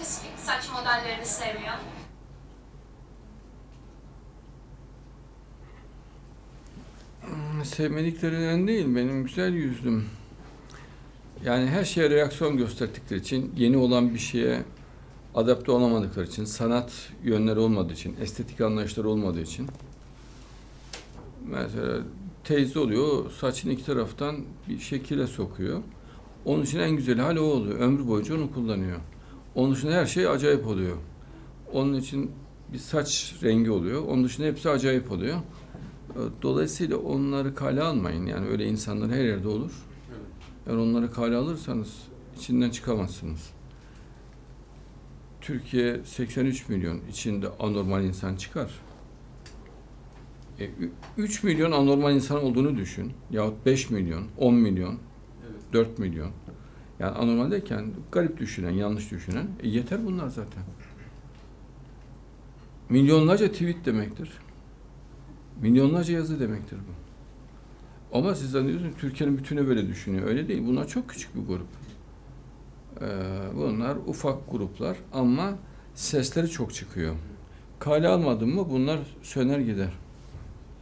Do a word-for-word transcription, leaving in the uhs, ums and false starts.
spesifik saç modellerini sevmiyor? Sevmediklerinden değil, benim güzel yüzlüm. Yani her şeye reaksiyon gösterdikleri için, yeni olan bir şeye adapte olamadıkları için, sanat yönleri olmadığı için, estetik anlayışları olmadığı için. Mesela teyze oluyor, saçını iki taraftan bir şekilde sokuyor. Onun için en güzel hali o oluyor. Ömrü boyunca onu kullanıyor. Onun için her şey acayip oluyor. Onun için bir saç rengi oluyor. Onun dışında hepsi acayip oluyor. Dolayısıyla onları kale almayın. Yani öyle insanlar her yerde olur. Eğer onları kale alırsanız içinden çıkamazsınız. Türkiye seksen üç milyon, içinde anormal insan çıkar. E, üç milyon anormal insan olduğunu düşün. Yahut beş milyon, on milyon, dört milyon. Yani anormal derken garip düşünen, yanlış düşünen. E, yeter bunlar zaten. Milyonlarca tweet demektir. Milyonlarca yazı demektir bu. Ama siz zannediyorsunuz Türkiye'nin bütünü böyle düşünüyor. Öyle değil. Bunlar çok küçük bir grup. Ee, bunlar ufak gruplar ama sesleri çok çıkıyor. Kale almadın mı bunlar söner gider.